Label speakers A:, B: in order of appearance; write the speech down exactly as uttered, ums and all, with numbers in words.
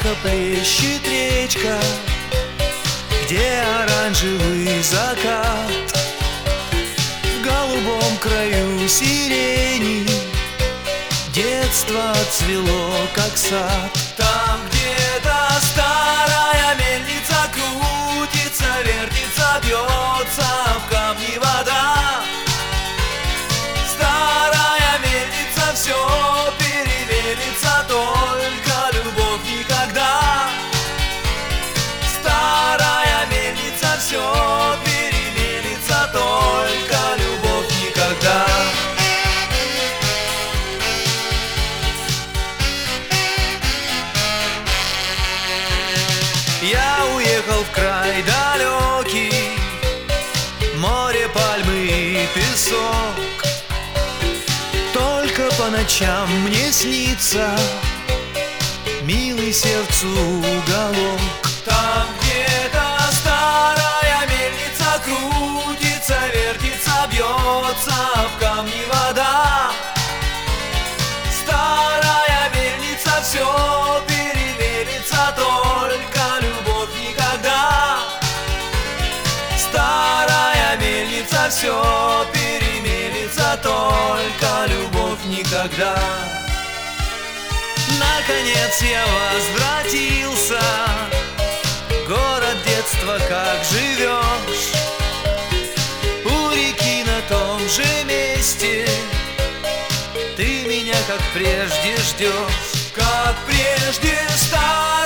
A: Тихо плещет речка, где оранжевый закат. В голубом краю сирени детство цвело, как сад. Там где-то старая мельница крутится, вертится, бьется в камни вода. Старая мельница все перемелится, только любовь никогда. Старая мельница все перемелится, только любовь никогда. Я уехал в край далекий, море, пальмы и песок. Только по ночам мне снится милый сердцу уголок. Там где-то старая мельница крутится, вертится, бьется в камни вода. Старая мельница все перемелится, только любовь никогда. Старая мельница все перемелится, только любовь никогда. Наконец я возвратился, город детства, как живешь. У реки на том же месте ты меня, как прежде, ждешь. Как прежде стать